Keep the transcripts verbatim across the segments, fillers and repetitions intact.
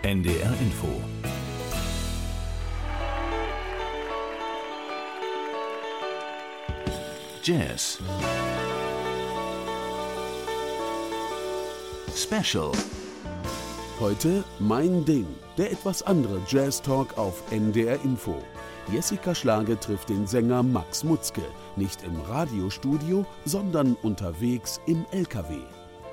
N D R Info. Jazz. Special. Heute Mein Ding, der etwas andere Jazz-Talk auf N D R Info. Jessica Schlage trifft den Sänger Max Mutzke, nicht im Radiostudio, sondern unterwegs im L K W.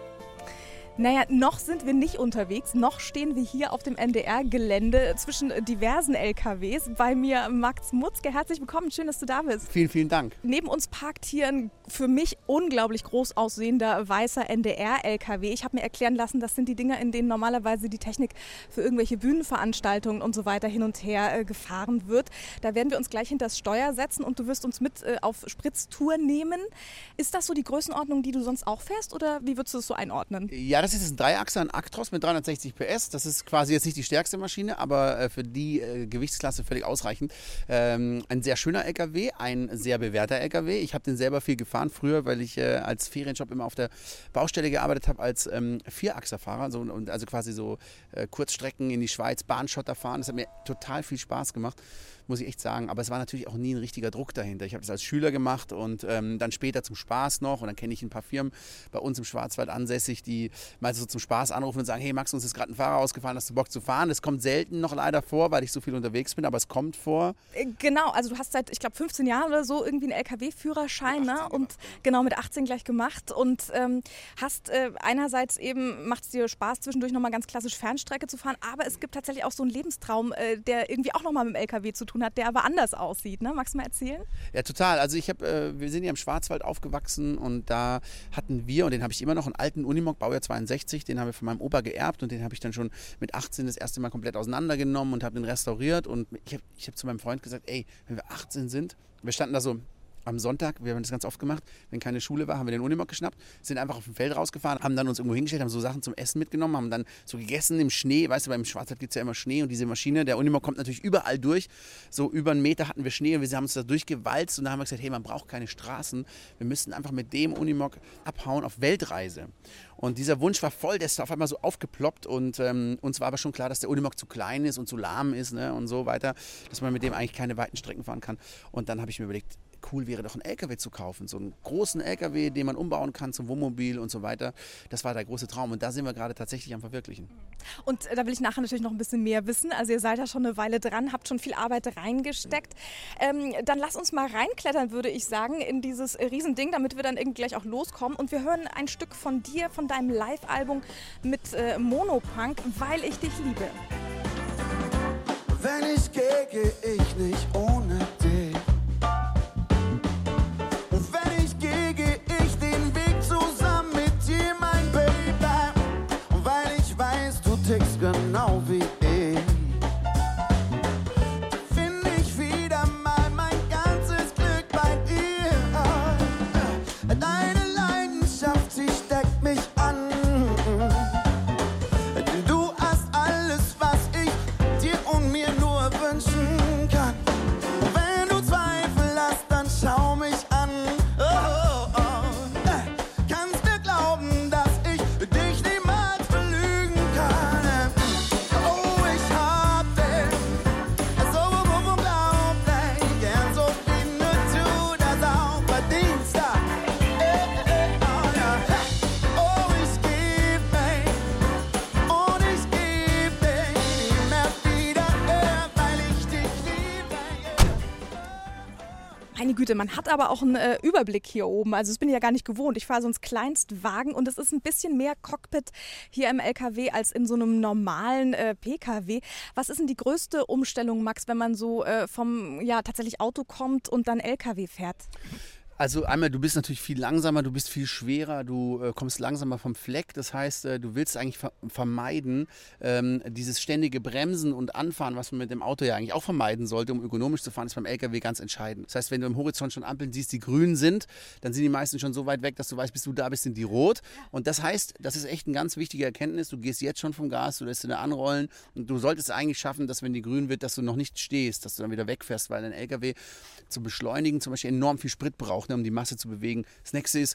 Naja, noch sind wir nicht unterwegs, noch stehen wir hier auf dem N D R-Gelände zwischen diversen L K Ws. Bei mir Max Mutzke, herzlich willkommen, schön, dass du da bist. Vielen, vielen Dank. Neben uns parkt hier ein für mich unglaublich groß aussehender weißer N D R-L K W. Ich habe mir erklären lassen, das sind die Dinger, in denen normalerweise die Technik für irgendwelche Bühnenveranstaltungen und so weiter hin und her äh, gefahren wird. Da werden wir uns gleich hinter das Steuer setzen und du wirst uns mit äh, auf Spritztour nehmen. Ist das so die Größenordnung, die du sonst auch fährst, oder wie würdest du das so einordnen? Ja, das ist ein Dreiachser, ein Actros mit dreihundertsechzig P S. Das ist quasi jetzt nicht die stärkste Maschine, aber äh, für die äh, Gewichtsklasse völlig ausreichend. Ähm, ein sehr schöner L K W, ein sehr bewährter L K W. Ich habe den selber viel gefahren früher, weil ich äh, als Ferienjob immer auf der Baustelle gearbeitet habe als ähm, Vierachserfahrer. So, und also quasi so äh, Kurzstrecken in die Schweiz, Bahnschotter fahren. Das hat mir total viel Spaß gemacht, muss ich echt sagen. Aber es war natürlich auch nie ein richtiger Druck dahinter. Ich habe das als Schüler gemacht und ähm, dann später zum Spaß noch. Und dann kenne ich ein paar Firmen bei uns im Schwarzwald ansässig, die mal so zum Spaß anrufen und sagen, hey Max, uns ist gerade ein Fahrer ausgefallen, hast du Bock zu fahren? Das kommt selten noch leider vor, weil ich so viel unterwegs bin, aber es kommt vor. Genau, also du hast seit, ich glaube, fünfzehn Jahren oder so irgendwie einen L K W-Führerschein, ne? Und genau mit achtzehn gleich gemacht und ähm, hast äh, einerseits eben, macht es dir Spaß, zwischendurch nochmal ganz klassisch Fernstrecke zu fahren, aber es gibt tatsächlich auch so einen Lebenstraum, äh, der irgendwie auch nochmal mit dem L K W zu tun hat, der aber anders aussieht, ne? Magst du mal erzählen? Ja, total. Also ich habe, äh, wir sind ja im Schwarzwald aufgewachsen und da hatten wir, und den habe ich immer noch, einen alten Unimog, Baujahr zweiundsechzig, den haben wir von meinem Opa geerbt und den habe ich dann schon mit achtzehn das erste Mal komplett auseinandergenommen und habe den restauriert und ich habe ich hab zu meinem Freund gesagt, ey, wenn wir achtzehn sind, wir standen da so am Sonntag, wir haben das ganz oft gemacht, wenn keine Schule war, haben wir den Unimog geschnappt, sind einfach auf dem Feld rausgefahren, haben dann uns irgendwo hingestellt, haben so Sachen zum Essen mitgenommen, haben dann so gegessen im Schnee, weißt du, beim Schwarzwald gibt es ja immer Schnee und diese Maschine, der Unimog kommt natürlich überall durch, so über einen Meter hatten wir Schnee und wir haben uns da durchgewalzt und da haben wir gesagt, hey, man braucht keine Straßen, wir müssen einfach mit dem Unimog abhauen auf Weltreise. Und dieser Wunsch war voll, der ist auf einmal so aufgeploppt und ähm, uns war aber schon klar, dass der Unimog zu klein ist und zu lahm ist, ne, und so weiter, dass man mit dem eigentlich keine weiten Strecken fahren kann. Und dann habe ich mir überlegt, cool wäre doch einen L K W zu kaufen, so einen großen L K W, den man umbauen kann zum Wohnmobil und so weiter. Das war der große Traum und da sind wir gerade tatsächlich am Verwirklichen. Und äh, da will ich nachher natürlich noch ein bisschen mehr wissen. Also ihr seid ja schon eine Weile dran, habt schon viel Arbeit reingesteckt. Ähm, dann lass uns mal reinklettern, würde ich sagen, in dieses äh, Riesending, damit wir dann irgendwie gleich auch loskommen. Und wir hören ein Stück von dir, von deinem Live-Album mit äh, Monopunk, Weil ich dich liebe. Wenn ich gehe, gehe ich nicht ohne dich. Genau wie ich, finde ich wieder mal mein ganzes Glück bei dir. Deine Leidenschaft, sie steckt mich an. Du hast alles, was ich dir und mir nur wünschen kann. Wenn du Zweifel hast, dann schau mich an. Oh, oh, oh. Kannst mir glauben, dass ich dich niemals belügen kann. Meine Güte, man hat aber auch einen äh, Überblick hier oben. Also das bin ich ja gar nicht gewohnt. Ich fahre sonst Kleinstwagen und es ist ein bisschen mehr Cockpit hier im L K W als in so einem normalen äh, P K W. Was ist denn die größte Umstellung, Max, wenn man so äh, vom ja, tatsächlich Auto kommt und dann L K W fährt? Also einmal, du bist natürlich viel langsamer, du bist viel schwerer, du äh, kommst langsamer vom Fleck. Das heißt, äh, du willst eigentlich ver- vermeiden, ähm, dieses ständige Bremsen und Anfahren, was man mit dem Auto ja eigentlich auch vermeiden sollte, um ökonomisch zu fahren, ist beim L K W ganz entscheidend. Das heißt, wenn du im Horizont schon Ampeln siehst, die grün sind, dann sind die meisten schon so weit weg, dass du weißt, bis du da bist, sind die rot. Und das heißt, das ist echt eine ganz wichtige Erkenntnis, du gehst jetzt schon vom Gas, du lässt ihn anrollen und du solltest eigentlich schaffen, dass wenn die grün wird, dass du noch nicht stehst, dass du dann wieder wegfährst, weil ein L K W zu beschleunigen zum Beispiel enorm viel Sprit braucht, um die Masse zu bewegen. Das nächste ist,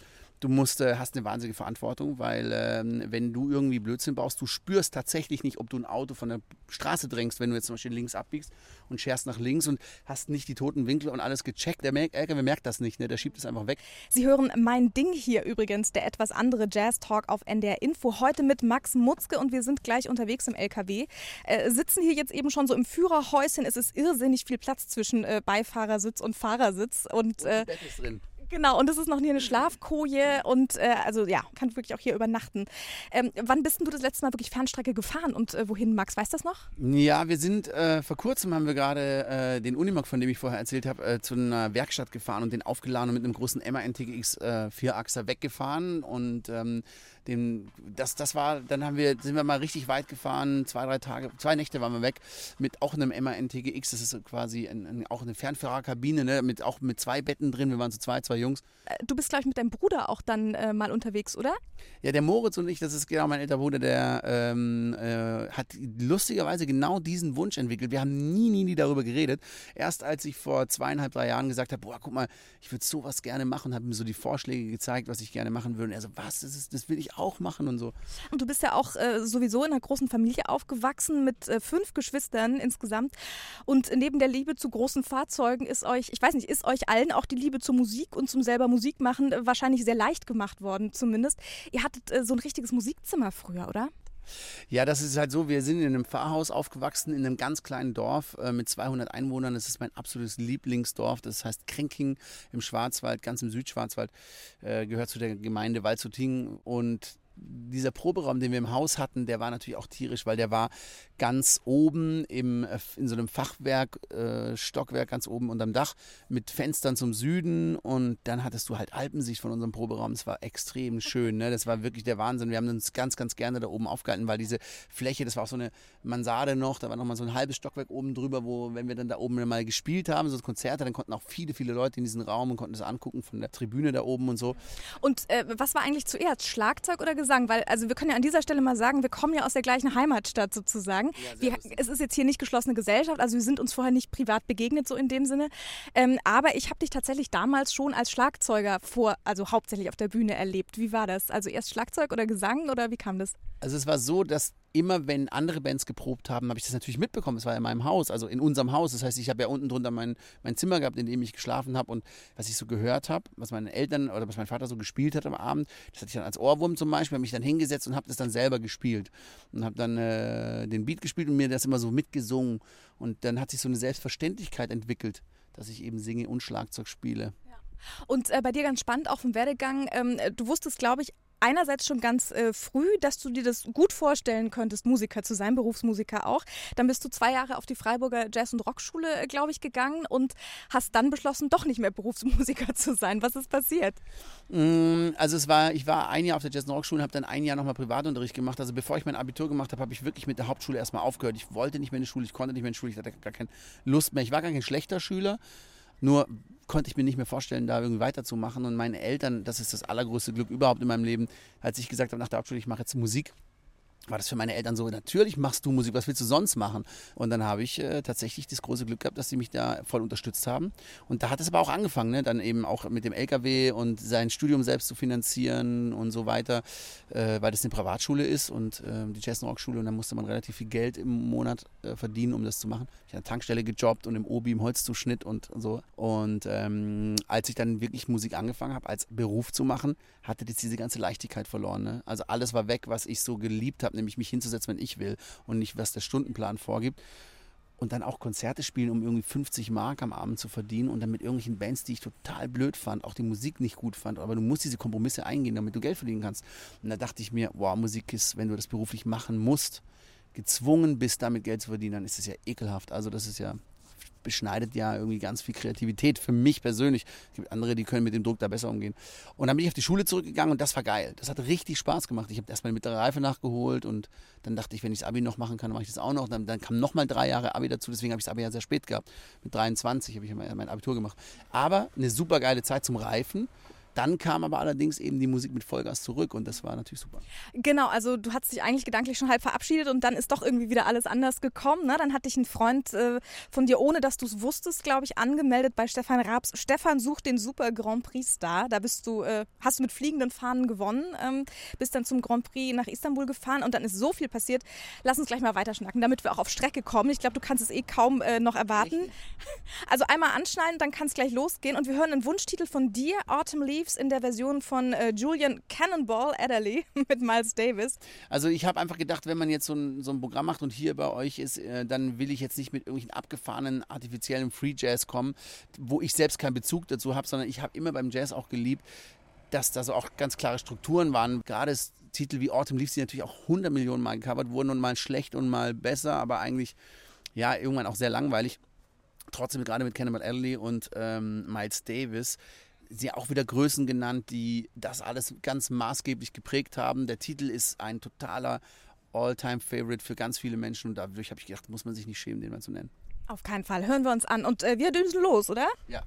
du musst, äh, hast eine wahnsinnige Verantwortung, weil ähm, wenn du irgendwie Blödsinn baust, du spürst tatsächlich nicht, ob du ein Auto von der Straße drängst, wenn du jetzt zum Beispiel links abbiegst und scherst nach links und hast nicht die toten Winkel und alles gecheckt. Der L K W merkt das nicht, ne? Der schiebt es einfach weg. Sie hören Mein Ding hier übrigens, der etwas andere Jazz-Talk auf N D R Info. Heute mit Max Mutzke und wir sind gleich unterwegs im L K W. Äh, sitzen hier jetzt eben schon so im Führerhäuschen. Es ist irrsinnig viel Platz zwischen äh, Beifahrersitz und Fahrersitz. Und, äh, und Bett ist drin. Genau, und es ist noch nie eine Schlafkoje und äh, also ja, kann wirklich auch hier übernachten. Ähm, wann bist denn du das letzte Mal wirklich Fernstrecke gefahren und äh, wohin, Max? Weißt du das noch? Ja, wir sind, äh, vor kurzem haben wir gerade äh, den Unimog, von dem ich vorher erzählt habe, äh, zu einer Werkstatt gefahren und den aufgeladen und mit einem großen M A N T G X äh, Vierachser weggefahren und ähm, den, das, das war, dann haben wir, sind wir mal richtig weit gefahren, zwei, drei Tage, zwei Nächte waren wir weg mit auch einem M A N T G X, das ist quasi ein, ein, auch eine Fernfahrerkabine, ne, mit, auch mit zwei Betten drin, wir waren so zwei, zwei Jungs. Du bist, glaube ich, mit deinem Bruder auch dann äh, mal unterwegs, oder? Ja, der Moritz und ich, das ist genau mein älterer Bruder, der ähm, äh, hat lustigerweise genau diesen Wunsch entwickelt. Wir haben nie, nie, nie darüber geredet. Erst als ich vor zweieinhalb, drei Jahren gesagt habe, boah, guck mal, ich würde sowas gerne machen, habe ihm so die Vorschläge gezeigt, was ich gerne machen würde. Und er so, was, das, ist, das will ich auch machen und so. Und du bist ja auch äh, sowieso in einer großen Familie aufgewachsen mit äh, fünf Geschwistern insgesamt. Und neben der Liebe zu großen Fahrzeugen ist euch, ich weiß nicht, ist euch allen auch die Liebe zur Musik und zum selber Musik machen äh, wahrscheinlich sehr leicht gemacht worden zumindest. Ihr hattet äh, so ein richtiges Musikzimmer früher, oder? Ja, das ist halt so, wir sind in einem Pfarrhaus aufgewachsen, in einem ganz kleinen Dorf äh, mit zweihundert Einwohnern. Das ist mein absolutes Lieblingsdorf, das heißt Kränking im Schwarzwald, ganz im Südschwarzwald, äh, gehört zu der Gemeinde Waldshutting. Und dieser Proberaum, den wir im Haus hatten, der war natürlich auch tierisch, weil der war ganz oben im, in so einem Fachwerk, äh, Stockwerk ganz oben unterm Dach mit Fenstern zum Süden und dann hattest du halt Alpensicht von unserem Proberaum. Das war extrem schön, ne? Das war wirklich der Wahnsinn. Wir haben uns ganz, ganz gerne da oben aufgehalten, weil diese Fläche, das war auch so eine Mansarde noch, da war nochmal so ein halbes Stockwerk oben drüber, wo, wenn wir dann da oben mal gespielt haben, so Konzerte, dann konnten auch viele, viele Leute in diesen Raum und konnten das angucken von der Tribüne da oben und so. Und äh, was war eigentlich zuerst, Schlagzeug oder Gesang? Weil, also wir können ja an dieser Stelle mal sagen, wir kommen ja aus der gleichen Heimatstadt sozusagen. Ja, wir, es ist jetzt hier nicht geschlossene Gesellschaft, also wir sind uns vorher nicht privat begegnet, so in dem Sinne. Ähm, aber ich habe dich tatsächlich damals schon als Schlagzeuger vor, also hauptsächlich auf der Bühne erlebt. Wie war das? Also erst Schlagzeug oder Gesang oder wie kam das? Also es war so, dass immer, wenn andere Bands geprobt haben, habe ich das natürlich mitbekommen. Es war ja in meinem Haus, also in unserem Haus. Das heißt, ich habe ja unten drunter mein, mein Zimmer gehabt, in dem ich geschlafen habe. Und was ich so gehört habe, was meine Eltern oder was mein Vater so gespielt hat am Abend, das hatte ich dann als Ohrwurm zum Beispiel, habe mich dann hingesetzt und habe das dann selber gespielt. Und habe dann äh, den Beat gespielt und mir das immer so mitgesungen. Und dann hat sich so eine Selbstverständlichkeit entwickelt, dass ich eben singe und Schlagzeug spiele. Ja. Und äh, bei dir ganz spannend, auch vom Werdegang, ähm, du wusstest, glaube ich, einerseits schon ganz äh, früh, dass du dir das gut vorstellen könntest, Musiker zu sein, Berufsmusiker auch. Dann bist du zwei Jahre auf die Freiburger Jazz- und Rockschule, äh, glaube ich, gegangen und hast dann beschlossen, doch nicht mehr Berufsmusiker zu sein. Was ist passiert? Also es war, ich war ein Jahr auf der Jazz- und Rockschule und habe dann ein Jahr nochmal Privatunterricht gemacht. Also bevor ich mein Abitur gemacht habe, habe ich wirklich mit der Hauptschule erstmal aufgehört. Ich wollte nicht mehr in die Schule, ich konnte nicht mehr in die Schule, ich hatte gar keine Lust mehr. Ich war gar kein schlechter Schüler, nur konnte ich mir nicht mehr vorstellen, da irgendwie weiterzumachen. Und meine Eltern, das ist das allergrößte Glück überhaupt in meinem Leben, als ich gesagt habe nach der Hauptschule, ich mache jetzt Musik, war das für meine Eltern so, natürlich machst du Musik, was willst du sonst machen? Und dann habe ich äh, tatsächlich das große Glück gehabt, dass sie mich da voll unterstützt haben. Und da hat es aber auch angefangen, ne? Dann eben auch mit dem L K W und sein Studium selbst zu finanzieren und so weiter, äh, weil das eine Privatschule ist und äh, die Jazz- und Rockschule und dann musste man relativ viel Geld im Monat äh, verdienen, um das zu machen. Ich habe an der Tankstelle gejobbt und im Obi im Holzzuschnitt und so. Und ähm, als ich dann wirklich Musik angefangen habe, als Beruf zu machen, hatte jetzt diese ganze Leichtigkeit verloren. Ne? Also alles war weg, was ich so geliebt habe, nämlich mich hinzusetzen, wenn ich will und nicht, was der Stundenplan vorgibt. Und dann auch Konzerte spielen, um irgendwie fünfzig Mark am Abend zu verdienen und dann mit irgendwelchen Bands, die ich total blöd fand, auch die Musik nicht gut fand, aber du musst diese Kompromisse eingehen, damit du Geld verdienen kannst. Und da dachte ich mir, wow, Musik ist, wenn du das beruflich machen musst, gezwungen bist, damit Geld zu verdienen, dann ist es ja ekelhaft. Also das ist ja, beschneidet ja irgendwie ganz viel Kreativität für mich persönlich. Es gibt andere, die können mit dem Druck da besser umgehen. Und dann bin ich auf die Schule zurückgegangen und das war geil. Das hat richtig Spaß gemacht. Ich habe erst meine mittlere Reife nachgeholt und dann dachte ich, wenn ich das Abi noch machen kann, dann mache ich das auch noch. Dann, dann kam nochmal drei Jahre Abi dazu, deswegen habe ich das Abi ja sehr spät gehabt. Mit dreiundzwanzig habe ich mein Abitur gemacht. Aber eine super geile Zeit zum Reifen. Dann kam aber allerdings eben die Musik mit Vollgas zurück und das war natürlich super. Genau, also du hattest dich eigentlich gedanklich schon halb verabschiedet und dann ist doch irgendwie wieder alles anders gekommen. Ne? Dann hat dich ein Freund äh, von dir, ohne dass du es wusstest, glaube ich, angemeldet bei Stefan Raabs. Stefan sucht den Super Grand Prix Star. Da bist du, äh, hast du mit fliegenden Fahnen gewonnen, ähm, bist dann zum Grand Prix nach Istanbul gefahren und dann ist so viel passiert. Lass uns gleich mal weiterschnacken, damit wir auch auf Strecke kommen. Ich glaube, du kannst es eh kaum äh, noch erwarten. Richtig. Also einmal anschneiden, dann kann es gleich losgehen und wir hören einen Wunschtitel von dir, Autumn Leaves, in der Version von äh, Julian Cannonball Adderley mit Miles Davis. Also ich habe einfach gedacht, wenn man jetzt so ein, so ein Programm macht und hier bei euch ist, äh, dann will ich jetzt nicht mit irgendwelchen abgefahrenen, artifiziellen Free Jazz kommen, wo ich selbst keinen Bezug dazu habe, sondern ich habe immer beim Jazz auch geliebt, dass da so auch ganz klare Strukturen waren. Gerade Titel wie Autumn Leaves, die natürlich auch hundert Millionen Mal gecovert wurden und mal schlecht und mal besser, aber eigentlich ja irgendwann auch sehr langweilig. Trotzdem gerade mit Cannonball Adderley und ähm, Miles Davis sie auch wieder Größen genannt, die das alles ganz maßgeblich geprägt haben. Der Titel ist ein totaler All-Time-Favorite für ganz viele Menschen und dadurch habe ich gedacht, muss man sich nicht schämen, den mal zu nennen. Auf keinen Fall. Hören wir uns an und äh, wir düsen los, oder? Ja.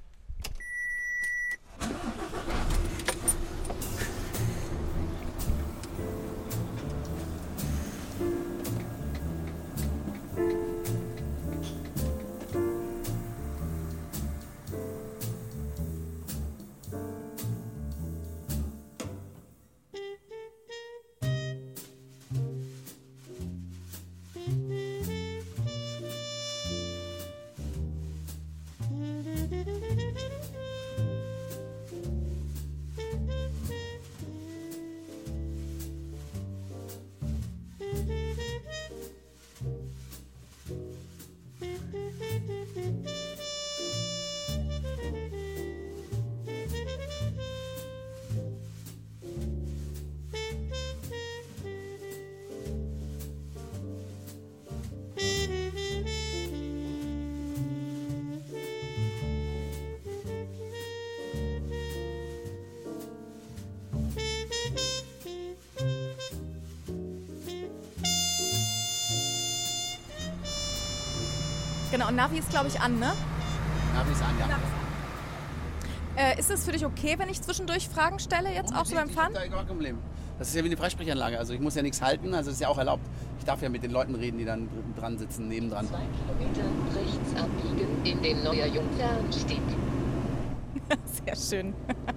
Genau, und Navi ist, glaube ich, an, ne? Navi ist an, ja. Navi ist, an. Äh, ist es für dich okay, wenn ich zwischendurch Fragen stelle, jetzt auch so beim Fahren? Das ist ja wie eine Freisprechanlage, also ich muss ja nichts halten, also das ist ja auch erlaubt. Ich darf ja mit den Leuten reden, die dann dran sitzen, nebendran. Zwei Kilometer rechts abbiegen in den Neuer Jungfernstieg. Sehr schön.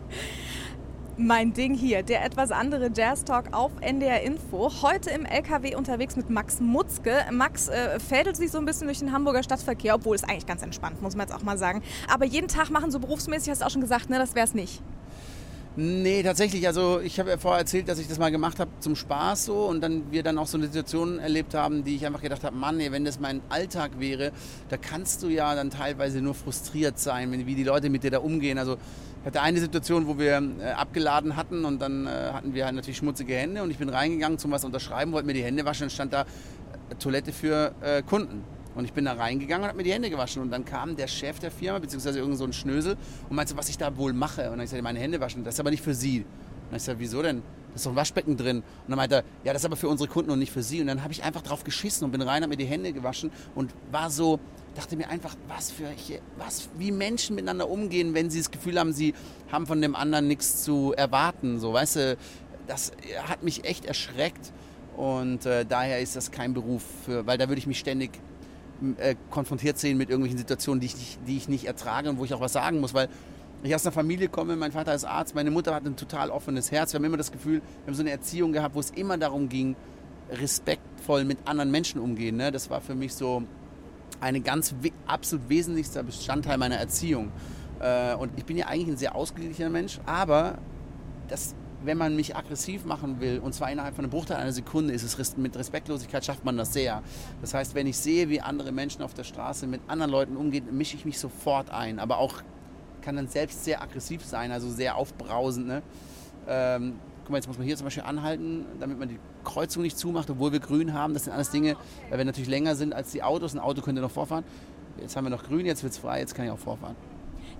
Mein Ding hier, der etwas andere Jazz-Talk auf N D R Info. Heute im L K W unterwegs mit Max Mutzke. Max äh, fädelt sich so ein bisschen durch den Hamburger Stadtverkehr, obwohl es eigentlich ganz entspannt, muss man jetzt auch mal sagen. Aber jeden Tag machen, so berufsmäßig, hast du auch schon gesagt, ne, das wäre es nicht. Nee, tatsächlich. Also ich habe ja vorher erzählt, dass ich das mal gemacht habe zum Spaß so und dann wir dann auch so eine Situation erlebt haben, die ich einfach gedacht habe, Mann, ey, wenn das mein Alltag wäre, da kannst du ja dann teilweise nur frustriert sein, wenn, wie die Leute mit dir da umgehen. Also ich hatte eine Situation, wo wir äh, abgeladen hatten und dann äh, hatten wir halt natürlich schmutzige Hände und ich bin reingegangen zum was unterschreiben, wollte mir die Hände waschen und stand da äh, Toilette für äh, Kunden. Und ich bin da reingegangen und habe mir die Hände gewaschen. Und dann kam der Chef der Firma, beziehungsweise irgend so ein Schnösel, und meinte, was ich da wohl mache. Und dann habe ich gesagt, meine Hände waschen, das ist aber nicht für Sie. Und dann habe ich gesagt, wieso denn? Da ist doch ein Waschbecken drin. Und dann meinte er, ja, das ist aber für unsere Kunden und nicht für Sie. Und dann habe ich einfach drauf geschissen und bin rein, habe mir die Hände gewaschen und war so, dachte mir einfach, was für, was, wie Menschen miteinander umgehen, wenn sie das Gefühl haben, sie haben von dem anderen nichts zu erwarten. So, weißt du, das hat mich echt erschreckt. Und äh, daher ist das kein Beruf, für, weil da würde ich mich ständig Äh, konfrontiert sehen mit irgendwelchen Situationen, die ich, nicht, die ich nicht ertrage und wo ich auch was sagen muss, weil ich aus einer Familie komme, mein Vater ist Arzt, meine Mutter hat ein total offenes Herz, wir haben immer das Gefühl, wir haben so eine Erziehung gehabt, wo es immer darum ging, respektvoll mit anderen Menschen umgehen, ne? Das war für mich so ein ganz we- absolut wesentlichster Bestandteil meiner Erziehung äh, und ich bin ja eigentlich ein sehr ausgeglichener Mensch, aber das wenn man mich aggressiv machen will, und zwar innerhalb von einem Bruchteil einer Sekunde, ist es mit Respektlosigkeit schafft man das sehr. Das heißt, wenn ich sehe, wie andere Menschen auf der Straße mit anderen Leuten umgehen, mische ich mich sofort ein. Aber auch kann dann selbst sehr aggressiv sein, also sehr aufbrausend. Ne? Ähm, guck mal, jetzt muss man hier zum Beispiel anhalten, damit man die Kreuzung nicht zumacht, obwohl wir grün haben. Das sind alles Dinge, weil wir natürlich länger sind als die Autos. Ein Auto könnte noch vorfahren. Jetzt haben wir noch grün, jetzt wird es frei, jetzt kann ich auch vorfahren.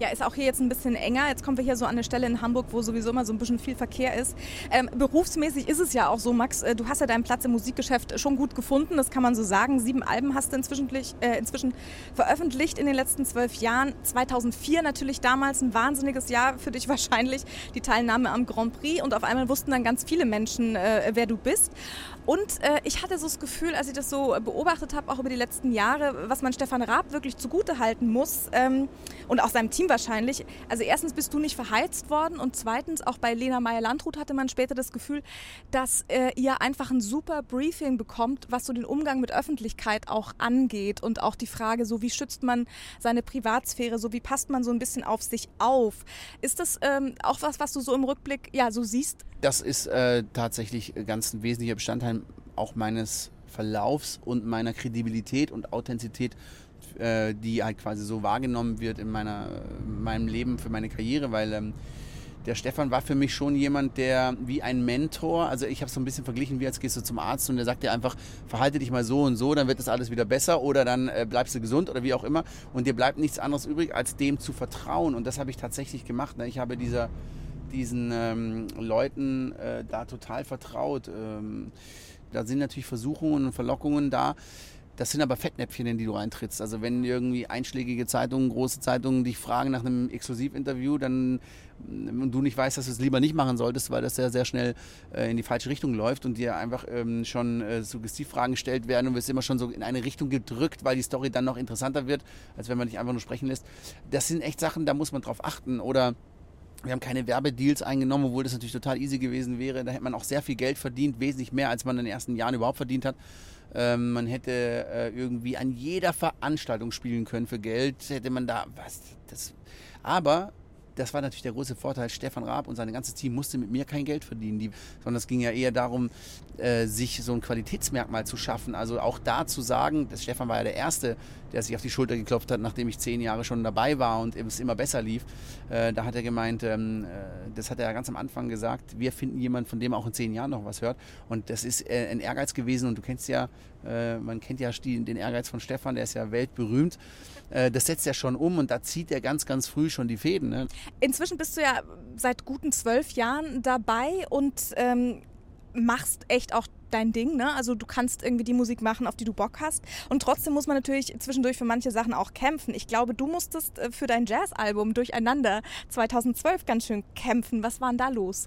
Ja, ist auch hier jetzt ein bisschen enger. Jetzt kommen wir hier so an eine Stelle in Hamburg, wo sowieso immer so ein bisschen viel Verkehr ist. Ähm, berufsmäßig ist es ja auch so, Max, äh, du hast ja deinen Platz im Musikgeschäft schon gut gefunden, das kann man so sagen. Sieben Alben hast du inzwischen, äh, inzwischen veröffentlicht in den letzten zwölf Jahren. zweitausendvier natürlich damals ein wahnsinniges Jahr für dich wahrscheinlich, die Teilnahme am Grand Prix. Und auf einmal wussten dann ganz viele Menschen, äh, wer du bist. Und äh, ich hatte so das Gefühl, als ich das so beobachtet habe, auch über die letzten Jahre, was man Stefan Raab wirklich zugute halten muss ähm, und auch seinem Team wahrscheinlich. Also erstens bist du nicht verheizt worden und zweitens, auch bei Lena Meyer-Landrut hatte man später das Gefühl, dass äh, ihr einfach ein super Briefing bekommt, was so den Umgang mit Öffentlichkeit auch angeht und auch die Frage, so wie schützt man seine Privatsphäre, so wie passt man so ein bisschen auf sich auf. Ist das ähm, auch was, was du so im Rückblick ja so siehst? Das ist äh, tatsächlich ganz ein wesentlicher Bestandteil auch meines Verlaufs und meiner Kredibilität und Authentizität, äh, die halt quasi so wahrgenommen wird in meiner, in meinem Leben, für meine Karriere, weil ähm, der Stefan war für mich schon jemand, der wie ein Mentor, also ich habe es so ein bisschen verglichen, wie als gehst du zum Arzt und der sagt dir einfach, verhalte dich mal so und so, dann wird das alles wieder besser oder dann äh, bleibst du gesund oder wie auch immer und dir bleibt nichts anderes übrig, als dem zu vertrauen und das habe ich tatsächlich gemacht. Ne? Ich habe dieser diesen ähm, Leuten äh, da total vertraut. Ähm, da sind natürlich Versuchungen und Verlockungen da. Das sind aber Fettnäpfchen, in die du reintrittst. Also wenn irgendwie einschlägige Zeitungen, große Zeitungen dich fragen nach einem Exklusivinterview, dann und du nicht weißt, dass du es lieber nicht machen solltest, weil das sehr, sehr schnell äh, in die falsche Richtung läuft und dir einfach ähm, schon äh, Suggestivfragen gestellt werden und wirst immer schon so in eine Richtung gedrückt, weil die Story dann noch interessanter wird, als wenn man dich einfach nur sprechen lässt. Das sind echt Sachen, da muss man drauf achten. Oder wir haben keine Werbedeals eingenommen, obwohl das natürlich total easy gewesen wäre. Da hätte man auch sehr viel Geld verdient, wesentlich mehr, als man in den ersten Jahren überhaupt verdient hat. Ähm, man hätte äh, irgendwie an jeder Veranstaltung spielen können für Geld. Hätte man da was. Das, aber das war natürlich der große Vorteil. Stefan Raab und sein ganzes Team musste mit mir kein Geld verdienen, die, sondern es ging ja eher darum, äh, sich so ein Qualitätsmerkmal zu schaffen. Also auch da zu sagen, dass Stefan war ja der Erste, der sich auf die Schulter geklopft hat, nachdem ich zehn Jahre schon dabei war und es immer besser lief. Äh, da hat er gemeint, ähm, äh, das hat er ja ganz am Anfang gesagt, wir finden jemanden, von dem auch in zehn Jahren noch was hört. Und das ist äh, ein Ehrgeiz gewesen und du kennst ja, äh, man kennt ja die, den Ehrgeiz von Stefan, der ist ja weltberühmt. Äh, das setzt er schon um und da zieht er ganz, ganz früh schon die Fäden. Ne? Inzwischen bist du ja seit guten zwölf Jahren dabei und ähm, machst echt auch dein Ding, ne? Also du kannst irgendwie die Musik machen, auf die du Bock hast und trotzdem muss man natürlich zwischendurch für manche Sachen auch kämpfen. Ich glaube, du musstest für dein Jazzalbum Durcheinander zweitausendzwölf ganz schön kämpfen. Was war denn da los?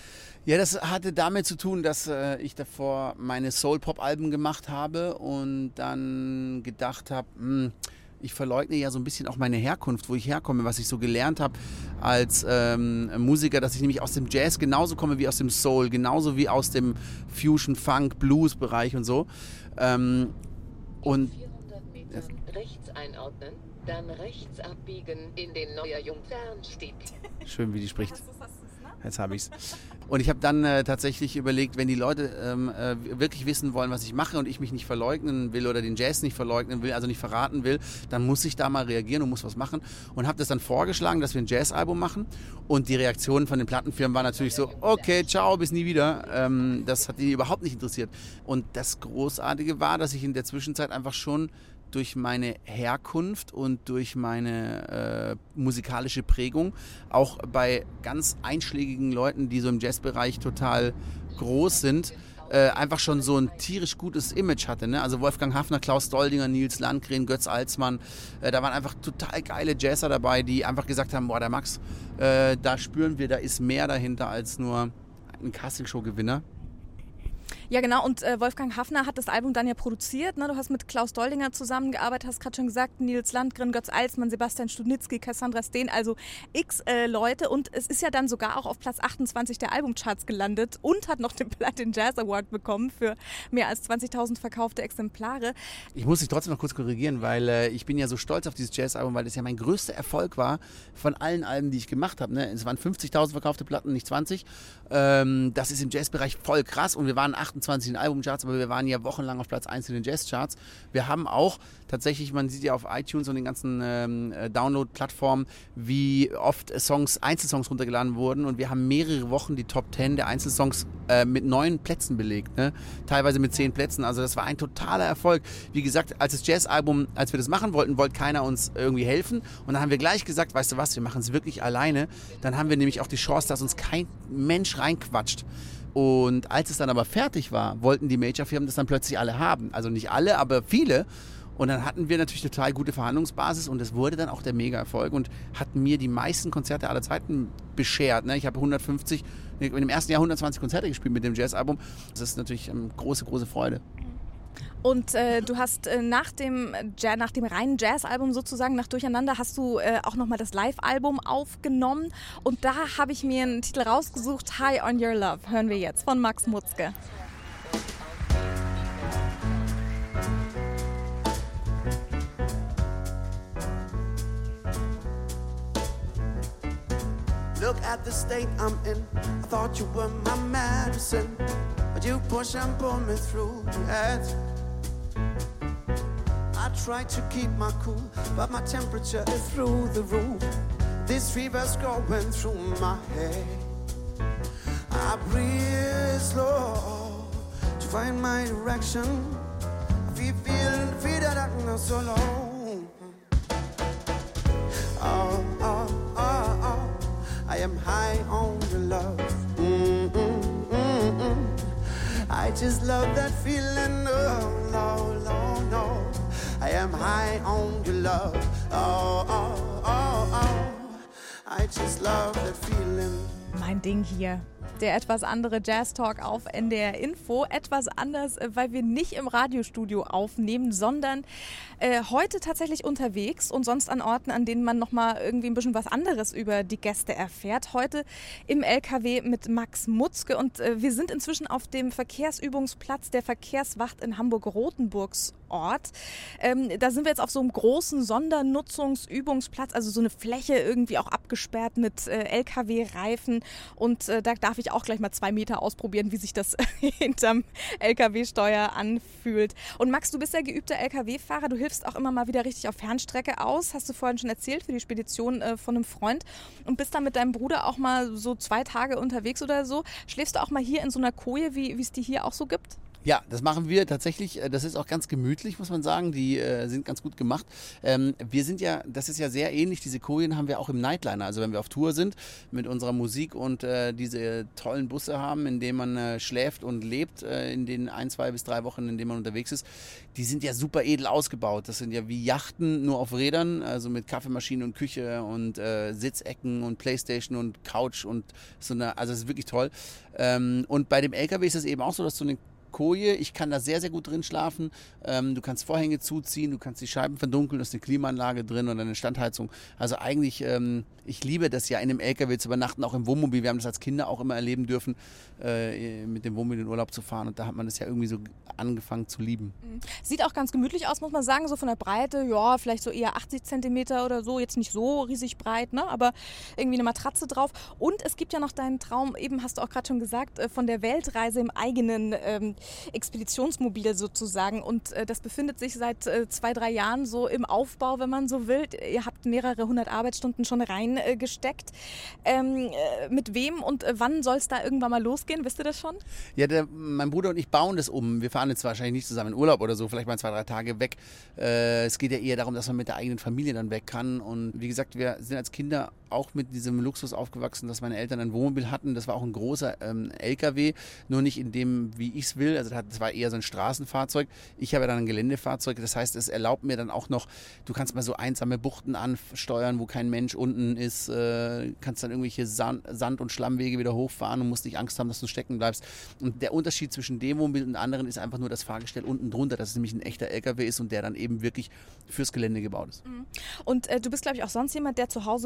Ja, das hatte damit zu tun, dass äh, ich davor meine Soul-Pop-Alben gemacht habe und dann gedacht habe, mh, ich verleugne ja so ein bisschen auch meine Herkunft, wo ich herkomme, was ich so gelernt habe als ähm, Musiker, dass ich nämlich aus dem Jazz genauso komme wie aus dem Soul, genauso wie aus dem Fusion, Funk, Blues-Bereich und so. Ähm, und vierhundert Metern rechts einordnen, dann rechts abbiegen in den Neuer Jungfernstieg. Schön, wie die spricht. Jetzt habe ich's. Und ich habe dann äh, tatsächlich überlegt, wenn die Leute ähm, äh, wirklich wissen wollen, was ich mache und ich mich nicht verleugnen will oder den Jazz nicht verleugnen will, also nicht verraten will, dann muss ich da mal reagieren und muss was machen. Und habe das dann vorgeschlagen, dass wir ein Jazzalbum machen. Und die Reaktionen von den Plattenfirmen waren natürlich so, okay, ciao, bis nie wieder. Ähm, das hat die überhaupt nicht interessiert. Und das Großartige war, dass ich in der Zwischenzeit einfach schon durch meine Herkunft und durch meine äh, musikalische Prägung auch bei ganz einschlägigen Leuten, die so im Jazzbereich total groß sind, äh, einfach schon so ein tierisch gutes Image hatte. Ne? Also Wolfgang Hafner, Klaus Doldinger, Nils Landgren, Götz Alsmann, äh, da waren einfach total geile Jazzer dabei, die einfach gesagt haben, boah, der Max, äh, da spüren wir, da ist mehr dahinter als nur ein Castingshow-Gewinner. Ja genau, und äh, Wolfgang Hafner hat das Album dann ja produziert. Ne? Du hast mit Klaus Doldinger zusammengearbeitet, hast gerade schon gesagt, Nils Landgren, Götz Alsmann, Sebastian Studnitzky, Cassandra Steen, also x äh, Leute. Und es ist ja dann sogar auch auf Platz achtundzwanzig der Albumcharts gelandet und hat noch den Platin Jazz Award bekommen für mehr als zwanzigtausend verkaufte Exemplare. Ich muss dich trotzdem noch kurz korrigieren, weil äh, ich bin ja so stolz auf dieses Jazzalbum, weil das ja mein größter Erfolg war von allen Alben, die ich gemacht habe. Ne? Es waren fünfzigtausend verkaufte Platten, nicht zwanzig. Ähm, das ist im Jazzbereich voll krass und wir waren acht achtundzwanzig in den Albumcharts, aber wir waren ja wochenlang auf Platz eins in den Jazzcharts. Wir haben auch tatsächlich, man sieht ja auf iTunes und den ganzen ähm, Download-Plattformen, wie oft Songs, Einzelsongs runtergeladen wurden und wir haben mehrere Wochen die Top zehn der Einzelsongs äh, mit neun Plätzen belegt, ne? Teilweise mit zehn Plätzen, also das war ein totaler Erfolg. Wie gesagt, als das Jazzalbum, als wir das machen wollten, wollte keiner uns irgendwie helfen und dann haben wir gleich gesagt, weißt du was, wir machen es wirklich alleine, dann haben wir nämlich auch die Chance, dass uns kein Mensch reinquatscht. Und als es dann aber fertig war, wollten die Major-Firmen das dann plötzlich alle haben. Also nicht alle, aber viele. Und dann hatten wir natürlich total gute Verhandlungsbasis und es wurde dann auch der Mega-Erfolg und hat mir die meisten Konzerte aller Zeiten beschert. Ne? Ich habe hundertfünfzig, in dem ersten Jahr hundertzwanzig Konzerte gespielt mit dem Jazzalbum. Das ist natürlich eine große, große Freude. Und äh, du hast äh, nach dem ja, nach dem reinen Jazzalbum sozusagen, nach Durcheinander, hast du äh, auch nochmal das Live-Album aufgenommen. Und da habe ich mir einen Titel rausgesucht, High on Your Love, hören wir jetzt von Max Mutzke. Look at the state I'm in. I thought you were my medicine, but you push and pull me through it. I try to keep my cool, but my temperature is through the roof. This fever's going through my head. I breathe slow to find my direction. I feel, feel, feel that I'm not so low. Oh, oh, oh, oh. I am high on your love. Mm, mm, mm, mm. I just love that feeling. Oh, no, no, no. I am high on your love. Oh, oh, oh, oh. I just love that feeling. Mein Ding hier. Der etwas andere Jazz-Talk auf N D R Info. Etwas anders, weil wir nicht im Radiostudio aufnehmen, sondern äh, heute tatsächlich unterwegs und sonst an Orten, an denen man nochmal irgendwie ein bisschen was anderes über die Gäste erfährt. Heute im L K W mit Max Mutzke und äh, wir sind inzwischen auf dem Verkehrsübungsplatz der Verkehrswacht in Hamburg-Rothenburgs Ort. Ähm, da sind wir jetzt auf so einem großen Sondernutzungsübungsplatz, also so eine Fläche irgendwie auch abgesperrt mit äh, L K W-Reifen und äh, da darf ich auch gleich mal zwei Meter ausprobieren, wie sich das hinterm L K W-Steuer anfühlt. Und Max, du bist ja geübter L K W-Fahrer, du hilfst auch immer mal wieder richtig auf Fernstrecke aus, hast du vorhin schon erzählt, für die Spedition äh, von einem Freund und bist dann mit deinem Bruder auch mal so zwei Tage unterwegs oder so. Schläfst du auch mal hier in so einer Koje, wie es die hier auch so gibt? Ja, das machen wir tatsächlich. Das ist auch ganz gemütlich, muss man sagen. Die äh, sind ganz gut gemacht. Ähm, wir sind ja, das ist ja sehr ähnlich. Diese Kojen haben wir auch im Nightliner. Also wenn wir auf Tour sind mit unserer Musik und äh, diese tollen Busse haben, in denen man äh, schläft und lebt, äh, in den ein, zwei bis drei Wochen, in denen man unterwegs ist, die sind ja super edel ausgebaut. Das sind ja wie Yachten, nur auf Rädern, also mit Kaffeemaschine und Küche und äh, Sitzecken und Playstation und Couch und so eine, also es ist wirklich toll. Ähm, und bei dem L K W ist es eben auch so, dass du eine Koje. Ich kann da sehr, sehr gut drin schlafen. Ähm, du kannst Vorhänge zuziehen, du kannst die Scheiben verdunkeln, da ist eine Klimaanlage drin und eine Standheizung. Also eigentlich, ähm, ich liebe das ja, in einem L K W zu übernachten, auch im Wohnmobil. Wir haben das als Kinder auch immer erleben dürfen, äh, mit dem Wohnmobil in Urlaub zu fahren. Und da hat man das ja irgendwie so angefangen zu lieben. Sieht auch ganz gemütlich aus, muss man sagen. So von der Breite, ja, vielleicht so eher achtzig Zentimeter oder so. Jetzt nicht so riesig breit, ne? Aber irgendwie eine Matratze drauf. Und es gibt ja noch deinen Traum, eben hast du auch gerade schon gesagt, von der Weltreise im eigenen ähm, Expeditionsmobil sozusagen. Und äh, das befindet sich seit äh, zwei, drei Jahren so im Aufbau, wenn man so will. Ihr habt mehrere hundert Arbeitsstunden schon reingesteckt. Ähm, äh, mit wem und äh, wann soll es da irgendwann mal losgehen? Wisst ihr das schon? Ja, der, mein Bruder und ich bauen das um. Wir fahren jetzt wahrscheinlich nicht zusammen in Urlaub oder so, vielleicht mal zwei, drei Tage weg. Äh, es geht ja eher darum, dass man mit der eigenen Familie dann weg kann. Und wie gesagt, wir sind als Kinder auch mit diesem Luxus aufgewachsen, dass meine Eltern ein Wohnmobil hatten. Das war auch ein großer ähm, L K W, nur nicht in dem, wie ich es will. Also das war eher so ein Straßenfahrzeug. Ich habe dann ein Geländefahrzeug. Das heißt, es erlaubt mir dann auch noch, du kannst mal so einsame Buchten ansteuern, wo kein Mensch unten ist. Äh, kannst dann irgendwelche Sand, Sand- und Schlammwege wieder hochfahren und musst nicht Angst haben, dass du stecken bleibst. Und der Unterschied zwischen dem Wohnmobil und anderen ist einfach nur das Fahrgestell unten drunter, dass es nämlich ein echter L K W ist und der dann eben wirklich fürs Gelände gebaut ist. Und äh, du bist, glaube ich, auch sonst jemand, der zu Hause durchaus gerne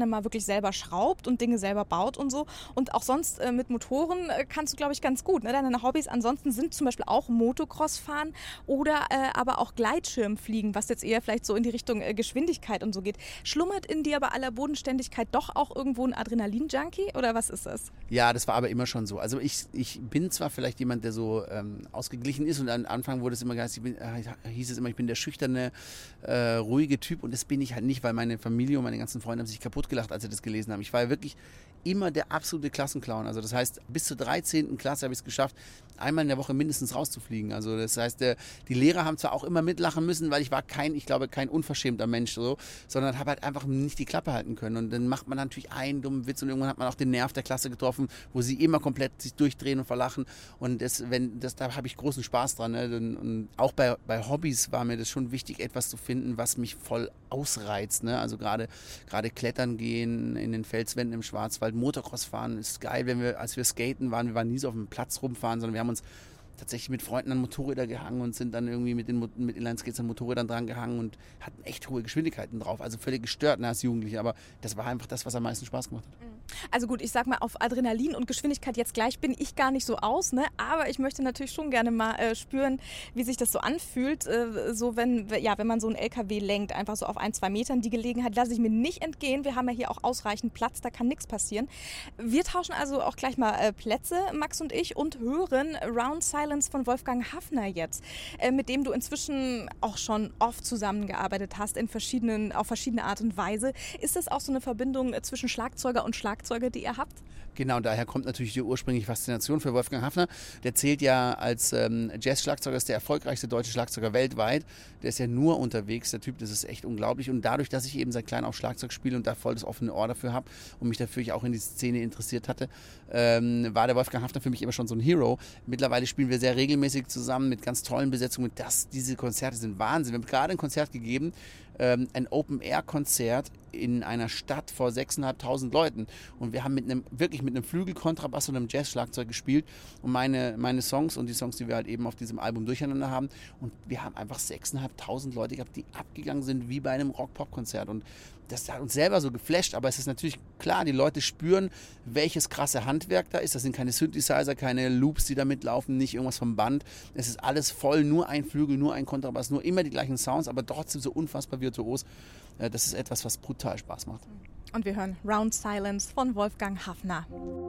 gerne mal wirklich selber schraubt und Dinge selber baut und so. Und auch sonst äh, mit Motoren äh, kannst du, glaube ich, ganz gut. Ne? Deine Hobbys ansonsten sind zum Beispiel auch Motocross fahren oder äh, aber auch Gleitschirmfliegen, was jetzt eher vielleicht so in die Richtung äh, Geschwindigkeit und so geht. Schlummert in dir bei aller Bodenständigkeit doch auch irgendwo ein Adrenalin-Junkie oder was ist das? Ja, das war aber immer schon so. Also ich, ich bin zwar vielleicht jemand, der so ähm, ausgeglichen ist und am Anfang wurde es immer geheißen, ich bin, äh, hieß es immer, ich bin der schüchterne, äh, ruhige Typ und das bin ich halt nicht, weil meine Familie und meine ganzen Freunde haben sich kaputt gelacht, als sie das gelesen haben. Ich war ja wirklich immer der absolute Klassenclown. Also das heißt, bis zur dreizehnten Klasse habe ich es geschafft, einmal in der Woche mindestens rauszufliegen. Also das heißt, der, die Lehrer haben zwar auch immer mitlachen müssen, weil ich war kein, ich glaube, kein unverschämter Mensch, so, sondern habe halt einfach nicht die Klappe halten können. Und dann macht man natürlich einen dummen Witz und irgendwann hat man auch den Nerv der Klasse getroffen, wo sie immer komplett sich durchdrehen und verlachen. Und das, wenn, das, da habe ich großen Spaß dran. Ne? Und, und auch bei, bei Hobbys war mir das schon wichtig, etwas zu finden, was mich voll ausreizt. Ne? Also gerade gerade klettern gehen in den Felswänden im Schwarzwald, Motocross fahren ist geil, wenn wir, als wir skaten waren, wir waren nie so auf dem Platz rumfahren, sondern wir haben uns tatsächlich mit Freunden an Motorräder gehangen und sind dann irgendwie mit den mit Inlineskates an Motorrädern dran gehangen und hatten echt hohe Geschwindigkeiten drauf. Also völlig gestört ne, als Jugendliche, aber das war einfach das, was am meisten Spaß gemacht hat. Also gut, ich sag mal, auf Adrenalin und Geschwindigkeit jetzt gleich bin ich gar nicht so aus, ne? Aber ich möchte natürlich schon gerne mal äh, spüren, wie sich das so anfühlt, äh, so wenn, ja, wenn man so einen L K W lenkt, einfach so auf ein, zwei Metern. Die Gelegenheit lasse ich mir nicht entgehen. Wir haben ja hier auch ausreichend Platz, da kann nichts passieren. Wir tauschen also auch gleich mal äh, Plätze, Max und ich, und hören Round Silence von Wolfgang Haffner jetzt, äh, mit dem du inzwischen auch schon oft zusammengearbeitet hast, in verschiedenen, auf verschiedene Art und Weise. Ist das auch so eine Verbindung äh, zwischen Schlagzeuger und Schlagzeuger, die ihr habt? Genau, daher kommt natürlich die ursprüngliche Faszination für Wolfgang Haffner. Der zählt ja als ähm, Jazz-Schlagzeuger, ist der erfolgreichste deutsche Schlagzeuger weltweit. Der ist ja nur unterwegs, der Typ, das ist echt unglaublich. Und dadurch, dass ich eben seit klein auf Schlagzeug spiele und da voll das offene Ohr dafür habe und mich dafür auch in die Szene interessiert hatte, ähm, war der Wolfgang Haffner für mich immer schon so ein Hero. Mittlerweile spielen wir sehr regelmäßig zusammen mit ganz tollen Besetzungen. Das, diese Konzerte sind Wahnsinn. Wir haben gerade ein Konzert gegeben, ähm, ein Open-Air-Konzert in einer Stadt vor sechstausendfünfhundert Leuten. Und wir haben mit einem, wirklich mit einem Flügelkontrabass und einem Jazzschlagzeug gespielt und meine, meine Songs und die Songs, die wir halt eben auf diesem Album durcheinander haben. Und wir haben einfach sechstausendfünfhundert Leute gehabt, die abgegangen sind wie bei einem Rock-Pop-Konzert. Und das hat uns selber so geflasht, aber es ist natürlich klar, die Leute spüren, welches krasse Handwerk da ist. Das sind keine Synthesizer, keine Loops, die da mitlaufen, nicht irgendwas vom Band. Es ist alles voll, nur ein Flügel, nur ein Kontrabass, nur immer die gleichen Sounds, aber trotzdem so unfassbar virtuos. Das ist etwas, was brutal Spaß macht. Und wir hören Round Silence von Wolfgang Haffner.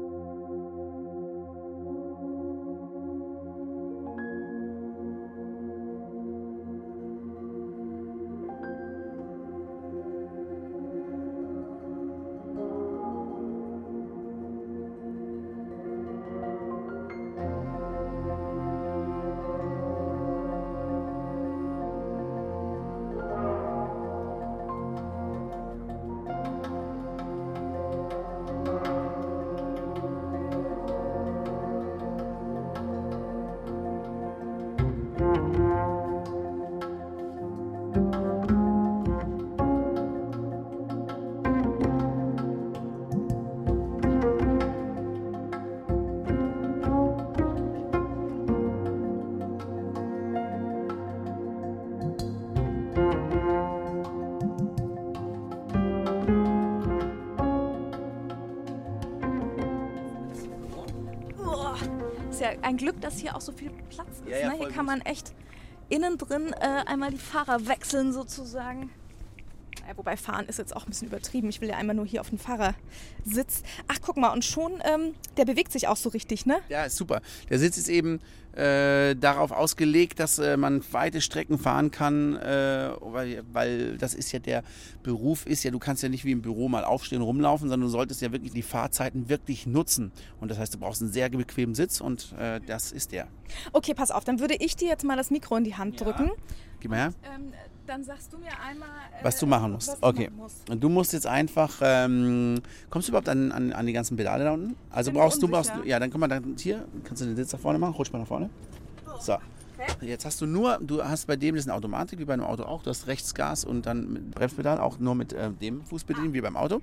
Ist ja ein Glück, dass hier auch so viel Platz ist. Ja, ja, ne? Hier voll kann man echt innen drin äh, einmal die Fahrer wechseln sozusagen. Ja, wobei fahren ist jetzt auch ein bisschen übertrieben. Ich will ja einmal nur hier auf den Fahrersitz. Ach, guck mal, und schon, ähm, der bewegt sich auch so richtig, ne? Ja, ist super. Der Sitz ist eben äh, darauf ausgelegt, dass äh, man weite Strecken fahren kann, äh, weil, weil das ist ja der Beruf ist ja, du kannst ja nicht wie im Büro mal aufstehen, rumlaufen, sondern du solltest ja wirklich die Fahrzeiten wirklich nutzen. Und das heißt, du brauchst einen sehr bequemen Sitz und äh, das ist der. Okay, pass auf, dann würde ich dir jetzt mal das Mikro in die Hand Ja. drücken. Gib mal her. Ähm, dann sagst du mir einmal, äh, Was du machen musst. was du Okay. machen musst. Und du musst jetzt einfach, ähm, kommst du überhaupt an, an, an die ganzen Pedale da unten? Also bin mir brauchst du, brauchst du, unsicher. ja, dann komm mal dann hier, kannst du den Sitz nach vorne machen, rutsch mal nach vorne. So. Jetzt hast du nur, du hast bei dem, das ist eine Automatik, wie bei einem Auto auch, du hast rechts Gas und dann mit Bremspedal, auch nur mit äh, dem Fuß bedienen, wie beim Auto.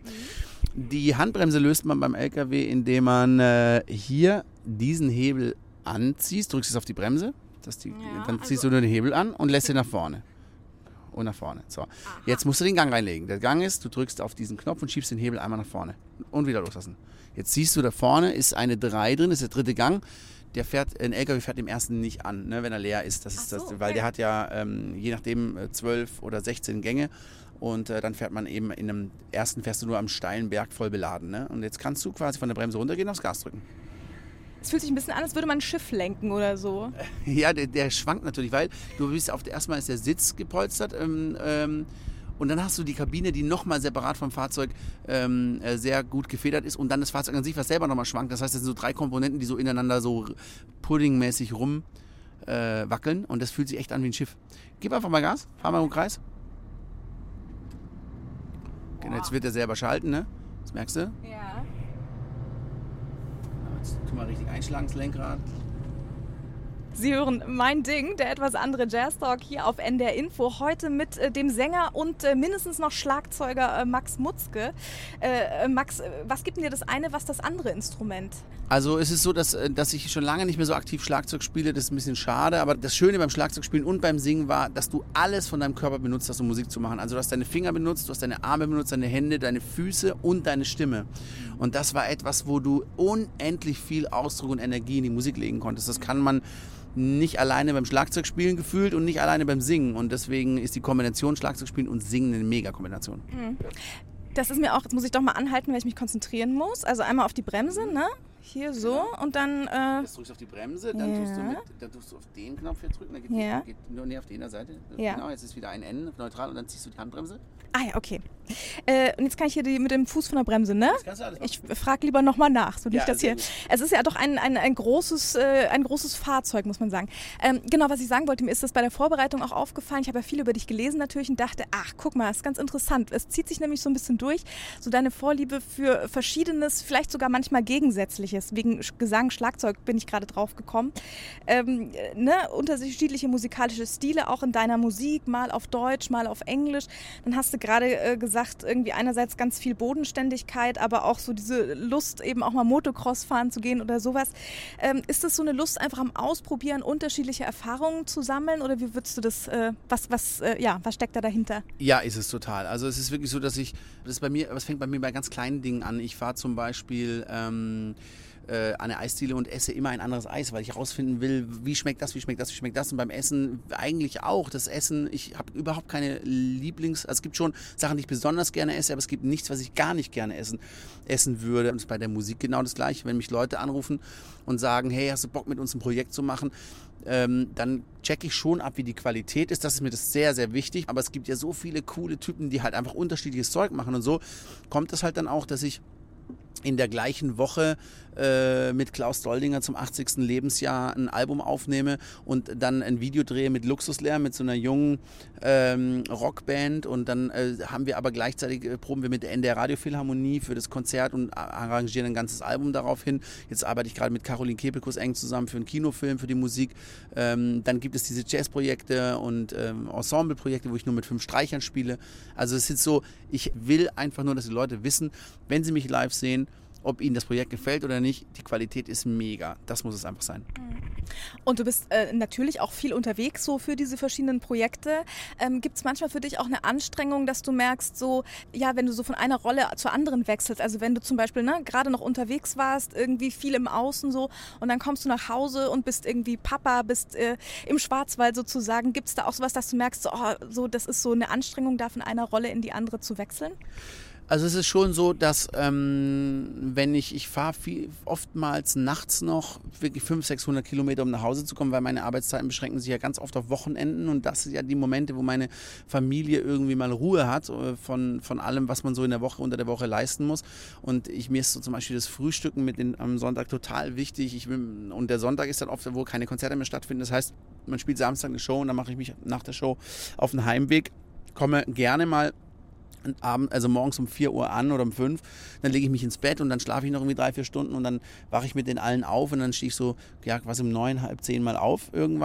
Die Handbremse löst man beim L K W, indem man äh, hier diesen Hebel anziehst, drückst es auf die Bremse, dass die, Ja, dann ziehst also- du nur den Hebel an und lässt ihn nach vorne. und nach vorne. So. Jetzt musst du den Gang reinlegen. Der Gang ist, du drückst auf diesen Knopf und schiebst den Hebel einmal nach vorne und wieder loslassen. Jetzt siehst du, da vorne ist eine drei drin, das ist der dritte Gang. Der fährt, ein L K W fährt dem ersten nicht an, ne, wenn er leer ist. Das ist so, das, okay. Weil der hat ja ähm, je nachdem zwölf oder sechzehn Gänge. Und äh, dann fährt man eben in einem ersten fährst du nur am steilen Berg voll beladen. Ne? Und jetzt kannst du quasi von der Bremse runtergehen und aufs Gas drücken. Es fühlt sich ein bisschen an, als würde man ein Schiff lenken oder so. Ja, der, der schwankt natürlich, weil du bist auf der, erstmal ist der Sitz gepolstert ähm, ähm, und dann hast du die Kabine, die nochmal separat vom Fahrzeug ähm, äh, sehr gut gefedert ist und dann das Fahrzeug an sich, was selber nochmal schwankt. Das heißt, das sind so drei Komponenten, die so ineinander so puddingmäßig rum äh, wackeln und das fühlt sich echt an wie ein Schiff. Gib einfach mal Gas, fahr mal im Kreis. Genau, jetzt wird er selber schalten, ne? Das merkst du? Ja. Jetzt tu mal richtig einschlagen, das Lenkrad. Sie hören Mein Ding, der etwas andere Jazz-Talk hier auf N D R Info. Heute mit äh, dem Sänger und äh, mindestens noch Schlagzeuger äh, Max Mutzke. Äh, Max, äh, was gibt denn dir das eine, was das andere Instrument? Also es ist so, dass, dass ich schon lange nicht mehr so aktiv Schlagzeug spiele. Das ist ein bisschen schade, aber das Schöne beim Schlagzeugspielen und beim Singen war, dass du alles von deinem Körper benutzt hast, um Musik zu machen. Also du hast deine Finger benutzt, du hast deine Arme benutzt, deine Hände, deine Füße und deine Stimme. Und das war etwas, wo du unendlich viel Ausdruck und Energie in die Musik legen konntest. Das kann man nicht alleine beim Schlagzeugspielen gefühlt und nicht alleine beim Singen. Und deswegen ist die Kombination Schlagzeugspielen und Singen eine Mega-Kombination. Das ist mir auch, jetzt muss ich doch mal anhalten, weil ich mich konzentrieren muss. Also einmal auf die Bremse, ne? Hier so und dann... Äh, Jetzt drückst du auf die Bremse, dann, ja. tust du mit, dann tust du auf den Knopf hier drücken, dann geht, Ja. die, geht nur nee, auf der Seite. Ja. Genau, jetzt ist wieder ein N, neutral und dann ziehst du die Handbremse. ah ja, okay. Äh, und jetzt kann ich hier die, mit dem Fuß von der Bremse, ne? Das kannst du alles machen. Ich frage lieber nochmal nach, so nicht Ja, das sehr hier. gut. Es ist ja doch ein, ein, ein, großes, äh, ein großes Fahrzeug, muss man sagen. Ähm, genau, was ich sagen wollte, mir ist das bei der Vorbereitung auch aufgefallen. Ich habe ja viel über dich gelesen natürlich und dachte, ach, guck mal, das ist ganz interessant. Es zieht sich nämlich so ein bisschen durch, so deine Vorliebe für Verschiedenes, vielleicht sogar manchmal Gegensätzliches. Wegen Gesang, Schlagzeug bin ich gerade drauf gekommen. Ähm, ne? Unterschiedliche musikalische Stile auch in deiner Musik, mal auf Deutsch, mal auf Englisch. Dann hast du gerade äh, gesagt, irgendwie einerseits ganz viel Bodenständigkeit, aber auch so diese Lust, eben auch mal Motocross fahren zu gehen oder sowas. Ähm, ist das so eine Lust, einfach am Ausprobieren unterschiedliche Erfahrungen zu sammeln oder wie würdest du das, äh, was, was, äh, ja, was steckt da dahinter? Ja, ist es total. Also es ist wirklich so, dass ich, das ist bei mir, das fängt bei mir bei ganz kleinen Dingen an. Ich fahre zum Beispiel ähm, äh, an eine Eisdiele und esse immer ein anderes Eis, weil ich herausfinden will, wie schmeckt das, wie schmeckt das, wie schmeckt das. Und beim Essen eigentlich auch. Das Essen, ich habe überhaupt keine Lieblings... Also es gibt schon Sachen, die ich besonders gerne esse, aber es gibt nichts, was ich gar nicht gerne essen, essen würde. Und es ist bei der Musik genau das Gleiche. Wenn mich Leute anrufen und sagen, hey, hast du Bock mit uns ein Projekt zu machen? Ähm, dann checke ich schon ab, wie die Qualität ist. Das ist mir das sehr, sehr wichtig. Aber es gibt ja so viele coole Typen, die halt einfach unterschiedliches Zeug machen. Und so kommt es halt dann auch, dass ich in der gleichen Woche äh, mit Klaus Doldinger zum achtzigsten Lebensjahr ein Album aufnehme und dann ein Video drehe mit Luxuslärm, mit so einer jungen ähm, Rockband und dann äh, haben wir aber gleichzeitig, äh, proben wir mit der N D R Radiophilharmonie für das Konzert und arrangieren ein ganzes Album darauf hin. Jetzt arbeite ich gerade mit Caroline Kebekus eng zusammen für einen Kinofilm, für die Musik. Ähm, dann gibt es diese Jazzprojekte und ähm, Ensembleprojekte, wo ich nur mit fünf Streichern spiele. Also es ist so, ich will einfach nur, dass die Leute wissen, wenn sie mich live sehen, ob ihnen das Projekt gefällt oder nicht, die Qualität ist mega. Das muss es einfach sein. Und du bist äh, natürlich auch viel unterwegs so für diese verschiedenen Projekte. Ähm, gibt es manchmal für dich auch eine Anstrengung, dass du merkst, so, ja, wenn du so von einer Rolle zur anderen wechselst, also wenn du zum Beispiel ne, gerade noch unterwegs warst, irgendwie viel im Außen so und dann kommst du nach Hause und bist irgendwie Papa, bist äh, im Schwarzwald sozusagen. Gibt es da auch sowas, dass du merkst, so, oh, so, das ist so eine Anstrengung, da von einer Rolle in die andere zu wechseln? Also es ist schon so, dass ähm, wenn ich, ich fahre oftmals nachts noch wirklich fünfhundert, sechshundert Kilometer, um nach Hause zu kommen, weil meine Arbeitszeiten beschränken sich ja ganz oft auf Wochenenden und das sind ja die Momente, wo meine Familie irgendwie mal Ruhe hat äh, von, von allem, was man so in der Woche, unter der Woche leisten muss. Und ich, mir ist so zum Beispiel das Frühstücken mit den, am Sonntag total wichtig. Ich will, und der Sonntag ist dann oft, wo keine Konzerte mehr stattfinden. Das heißt, man spielt Samstag eine Show und dann mache ich mich nach der Show auf den Heimweg, komme gerne mal Abend, also morgens um vier Uhr an oder um fünf, dann lege ich mich ins Bett und dann schlafe ich noch irgendwie drei, vier Stunden und dann wache ich mit den allen auf und dann stehe ich so, ja, quasi um neun, halb zehn mal auf irgendwann,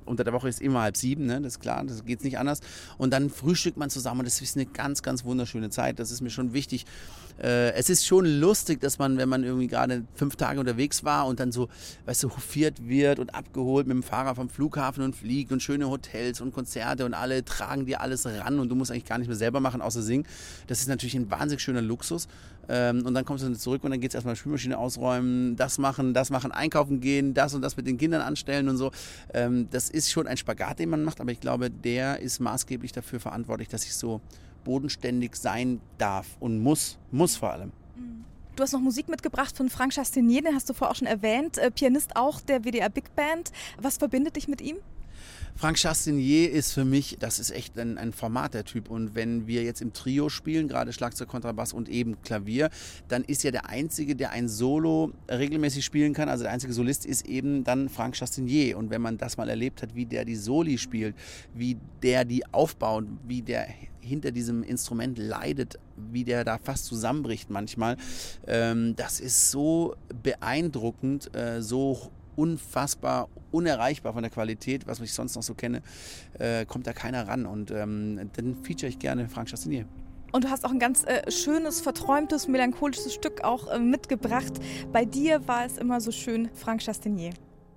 unter der Woche ist immer halb sieben, ne? Das ist klar, das geht nicht anders. Und dann frühstückt man zusammen und das ist eine ganz, ganz wunderschöne Zeit. Das ist mir schon wichtig. Äh, es ist schon lustig, dass man, wenn man irgendwie gerade fünf Tage unterwegs war und dann so, weißt du, hofiert wird und abgeholt mit dem Fahrer vom Flughafen und fliegt und schöne Hotels und Konzerte und alle tragen dir alles ran und du musst eigentlich gar nicht mehr selber machen, außer singen. Das ist natürlich ein wahnsinnig schöner Luxus. Ähm, und dann kommst du zurück und dann geht es erstmal Spülmaschine ausräumen, das machen, das machen, einkaufen gehen, das und das mit den Kindern anstellen und so. Ähm, das ist schon ein Spagat, den man macht, aber ich glaube, der ist maßgeblich dafür verantwortlich, dass ich so bodenständig sein darf und muss, muss vor allem. Du hast noch Musik mitgebracht von Frank Chastanier, den hast du vorher auch schon erwähnt, äh, Pianist auch der W D R Big Band. Was verbindet dich mit ihm? Frank Chastanier ist für mich, das ist echt ein, ein Format, der Typ. Und wenn wir jetzt im Trio spielen, gerade Schlagzeug, Kontrabass und eben Klavier, dann ist ja der Einzige, der ein Solo regelmäßig spielen kann, also der einzige Solist ist eben dann Frank Chastanier. Und wenn man das mal erlebt hat, wie der die Soli spielt, wie der die aufbaut, wie der hinter diesem Instrument leidet, wie der da fast zusammenbricht manchmal, ähm, das ist so beeindruckend, äh, so unfassbar unerreichbar von der Qualität, was ich sonst noch so kenne, äh, kommt da keiner ran. Und ähm, dann feature ich gerne Frank Chastanier. Und du hast auch ein ganz äh, schönes, verträumtes, melancholisches Stück auch äh, mitgebracht. Bei dir war es immer so schön, Frank Chastanier.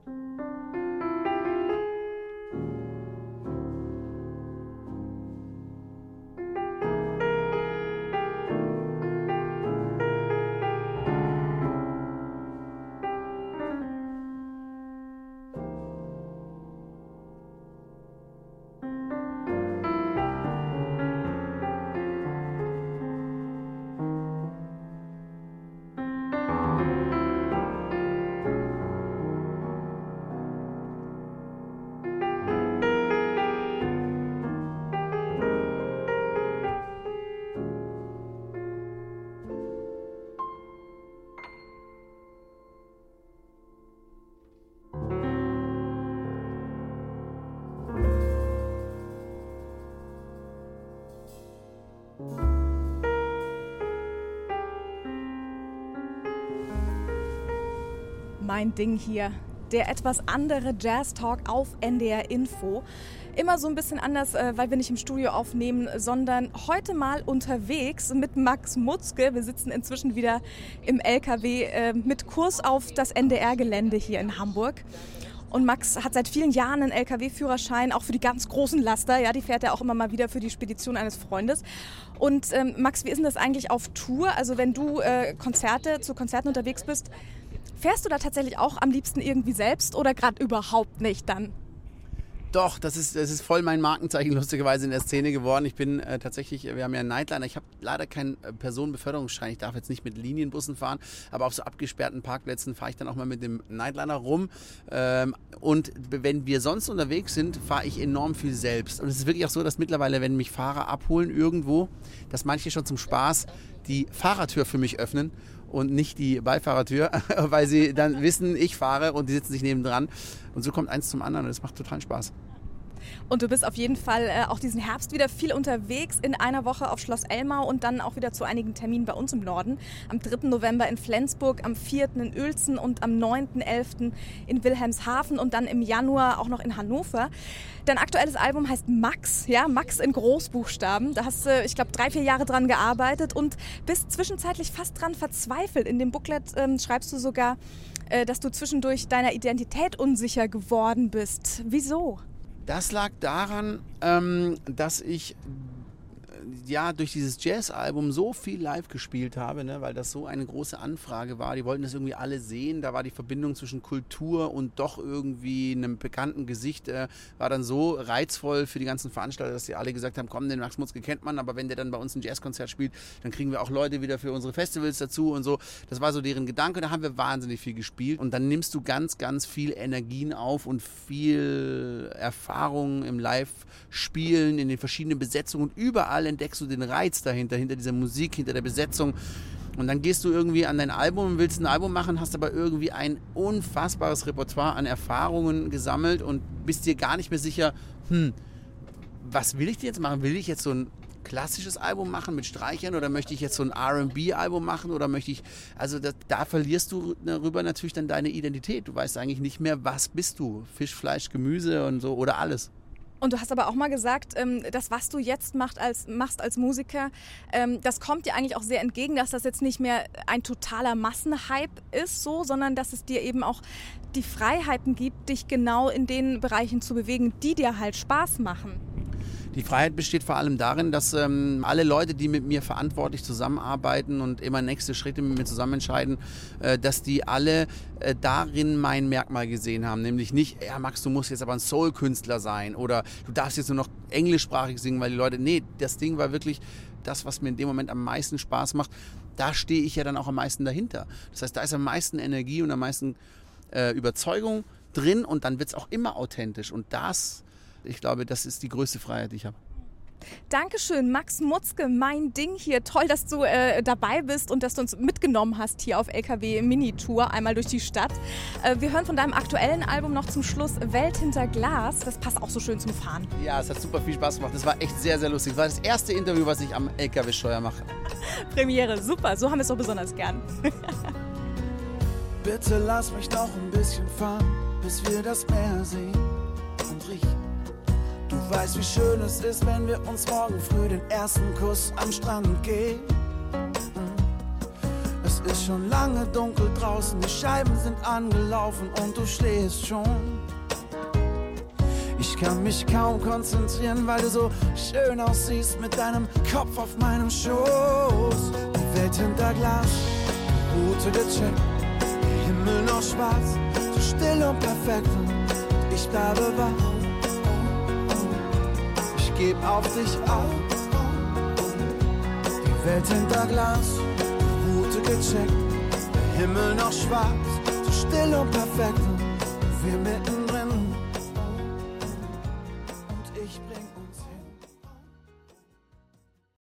Mein Ding hier, der etwas andere Jazz-Talk auf N D R Info. Immer so ein bisschen anders, weil wir nicht im Studio aufnehmen, sondern heute mal unterwegs mit Max Mutzke. Wir sitzen inzwischen wieder im L K W mit Kurs auf das N D R-Gelände hier in Hamburg. Und Max hat seit vielen Jahren einen L K W-Führerschein, auch für die ganz großen Laster. Ja, die fährt er auch immer mal wieder für die Spedition eines Freundes. Und ähm, Max, wie ist denn das eigentlich auf Tour? Also wenn du äh, Konzerte, zu Konzerten unterwegs bist, fährst du da tatsächlich auch am liebsten irgendwie selbst oder gerade überhaupt nicht dann? Doch, das ist, das ist voll mein Markenzeichen lustigerweise in der Szene geworden. Ich bin äh, tatsächlich, wir haben ja einen Nightliner, ich habe leider keinen äh, Personenbeförderungsschein, ich darf jetzt nicht mit Linienbussen fahren, aber auf so abgesperrten Parkplätzen fahre ich dann auch mal mit dem Nightliner rum. Ähm, und wenn wir sonst unterwegs sind, fahre ich enorm viel selbst. Und es ist wirklich auch so, dass mittlerweile, wenn mich Fahrer abholen irgendwo, dass manche schon zum Spaß die Fahrertür für mich öffnen und nicht die Beifahrertür, weil sie dann wissen, ich fahre und die sitzen sich nebendran. Und so kommt eins zum anderen und es macht totalen Spaß. Und du bist auf jeden Fall äh, auch diesen Herbst wieder viel unterwegs, in einer Woche auf Schloss Elmau und dann auch wieder zu einigen Terminen bei uns im Norden. Am dritten November in Flensburg, am vierten in Uelzen und am neunten elften in Wilhelmshaven und dann im Januar auch noch in Hannover. Dein aktuelles Album heißt Max, ja, Max in Großbuchstaben. Da hast du, ich glaube, drei, vier Jahre dran gearbeitet und bist zwischenzeitlich fast dran verzweifelt. In dem Booklet ähm, schreibst du sogar, äh, dass du zwischendurch deiner Identität unsicher geworden bist. Wieso? Das lag daran, ähm, dass ich ja durch dieses Jazz-Album so viel live gespielt habe, ne, weil das so eine große Anfrage war. Die wollten das irgendwie alle sehen. Da war die Verbindung zwischen Kultur und doch irgendwie einem bekannten Gesicht äh, war dann so reizvoll für die ganzen Veranstalter, dass sie alle gesagt haben, komm, den Max Mutzke kennt man, aber wenn der dann bei uns ein Jazzkonzert spielt, dann kriegen wir auch Leute wieder für unsere Festivals dazu und so. Das war so deren Gedanke. Da haben wir wahnsinnig viel gespielt und dann nimmst du ganz, ganz viel Energien auf und viel Erfahrung im Live-Spielen, in den verschiedenen Besetzungen und überall entdeckst du den Reiz dahinter, hinter dieser Musik, hinter der Besetzung. Und dann gehst du irgendwie an dein Album und willst ein Album machen, hast aber irgendwie ein unfassbares Repertoire an Erfahrungen gesammelt und bist dir gar nicht mehr sicher, hm, was will ich denn jetzt machen? Will ich jetzt so ein klassisches Album machen mit Streichern oder möchte ich jetzt so ein R and B-Album machen oder möchte ich, also da, da verlierst du darüber natürlich dann deine Identität. Du weißt eigentlich nicht mehr, was bist du? Fisch, Fleisch, Gemüse und so oder alles. Und du hast aber auch mal gesagt, das, was du jetzt machst als, machst als Musiker, das kommt dir eigentlich auch sehr entgegen, dass das jetzt nicht mehr ein totaler Massenhype ist, so, sondern dass es dir eben auch die Freiheiten gibt, dich genau in den Bereichen zu bewegen, die dir halt Spaß machen. Die Freiheit besteht vor allem darin, dass ähm, alle Leute, die mit mir verantwortlich zusammenarbeiten und immer nächste Schritte mit mir zusammen entscheiden, äh, dass die alle äh, darin mein Merkmal gesehen haben. Nämlich nicht, ja Max, du musst jetzt aber ein Soul-Künstler sein oder du darfst jetzt nur noch englischsprachig singen, weil die Leute, nee, das Ding war wirklich das, was mir in dem Moment am meisten Spaß macht. Da stehe ich ja dann auch am meisten dahinter. Das heißt, da ist am meisten Energie und am meisten äh, Überzeugung drin und dann wird es auch immer authentisch und das... Ich glaube, das ist die größte Freiheit, die ich habe. Dankeschön, Max Mutzke, mein Ding hier. Toll, dass du äh, dabei bist und dass du uns mitgenommen hast hier auf L K W Mini-Tour, einmal durch die Stadt. Äh, wir hören von deinem aktuellen Album noch zum Schluss Welt hinter Glas. Das passt auch so schön zum Fahren. Ja, es hat super viel Spaß gemacht. Das war echt sehr, sehr lustig. Das war das erste Interview, was ich am L K W-Steuer mache. Premiere, super. So haben wir es doch besonders gern. Bitte lass mich noch ein bisschen fahren, bis wir das Meer sehen und riechen. Du weißt, wie schön es ist, wenn wir uns morgen früh den ersten Kuss am Strand geben. Es ist schon lange dunkel draußen, die Scheiben sind angelaufen und du schläfst schon. Ich kann mich kaum konzentrieren, weil du so schön aussiehst mit deinem Kopf auf meinem Schoß. Die Welt hinter Glas, Route gecheckt, der Himmel noch schwarz, so still und perfekt und ich bleibe wach. Geb auf dich auf. Die Welt hinter Glas, die Route gecheckt, der Himmel noch schwarz, so still und perfekt und wir mitten